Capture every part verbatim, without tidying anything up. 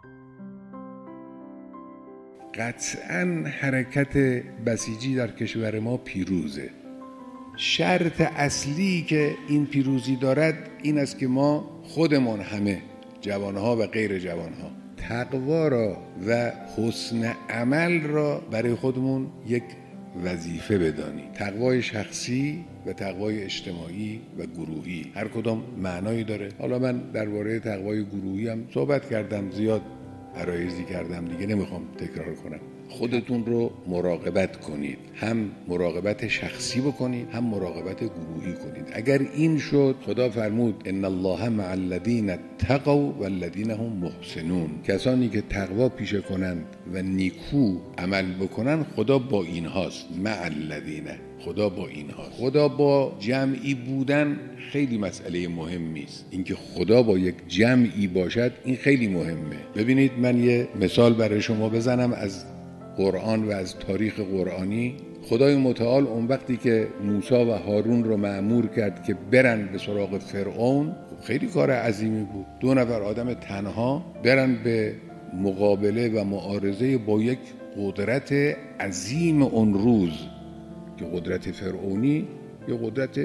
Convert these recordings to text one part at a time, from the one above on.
قطعاً حرکت بسیجی در کشور ما پیروزه. شرط اصلی که این پیروزی دارد این است که ما خودمان همه، جوانها و غیر جوانها، تقوا را و حسن عمل را برای خودمون یک وظیفه بدانیم. تقوای شخصی و تقوای اجتماعی و گروهی هر کدام معنایی داره. حالا من درباره تقوای گروهی هم صحبت کردم، زیاد عرایضی کردم، دیگه نمیخوام تکرار کنم. خودتون رو مراقبت کنید، هم مراقبت شخصی بکنید هم مراقبت گروهی کنید. اگر این شد، خدا فرمود ان الله مع الذین اتقوا والذین هم محسنون. کسانی که تقوا پیشه کنند و نیکو عمل بکنن، خدا با اینهاست. مع الذین، خدا با اینهاست. خدا با جمعی بودن خیلی مسئله مهمی است. اینکه خدا با یک جمعی باشد این خیلی مهمه. ببینید من یه مثال برای شما بزنم از قرآن و از تاریخ قرآنی. خدای متعال اون وقتی که موسی و هارون رو مأمور کرد که برن به سراغ فرعون، خیلی کار عظیمی بود. دو نفر آدم تنها برن به مقابله و معارضه با یک قدرت عظیم اون روز که قدرت فرعونی یا قدرت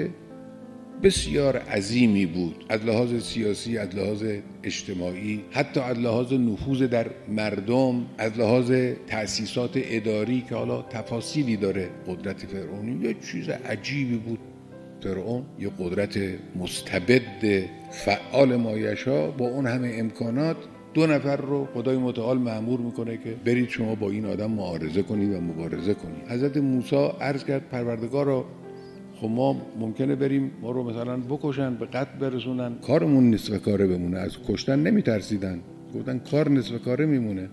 بسیار عظیمی بود، از لحاظ سیاسی، از لحاظ اجتماعی، حتی از لحاظ نفوذ در مردم، از لحاظ تأسیسات اداری که حالا تفاصیلی داره. قدرت فرعونی یه چیز عجیبی بود. فرعون یه قدرت مستبد فعال مایشا با اون همه امکانات، دو نفر رو خدای متعال مأمور میکنه که برید شما با این آدم معارضه کنید و مبارزه کنید. حضرت موسی عرض کرد پروردگارا، خب ما ممکنه بریم ما رو مثلا بکشن، به قتل برسونن، کارمون نصف کاره بمونه. از کشتن نمیترسیدن، گفتن کار نصف کاره میمونه.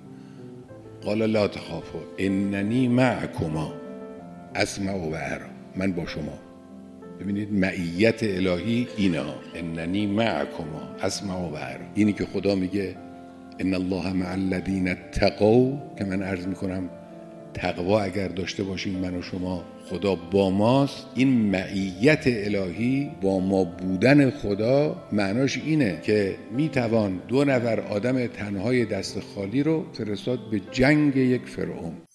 قال لا تخافوا اننی معکما اسمع و ارى. من با شما. ببینید معیت الهی اینه، اننی معکما اسمع و ارى. اینی که خدا میگه ان الله مع الذین اتقوا، که من عرض میکنم تقوا اگر داشته باشیم من و شما، خدا با ماست. این معیت الهی، با ما بودن خدا، معناش اینه که میتوان دو نفر آدم تنهای دست خالی رو فرستاد به جنگ یک فرعون.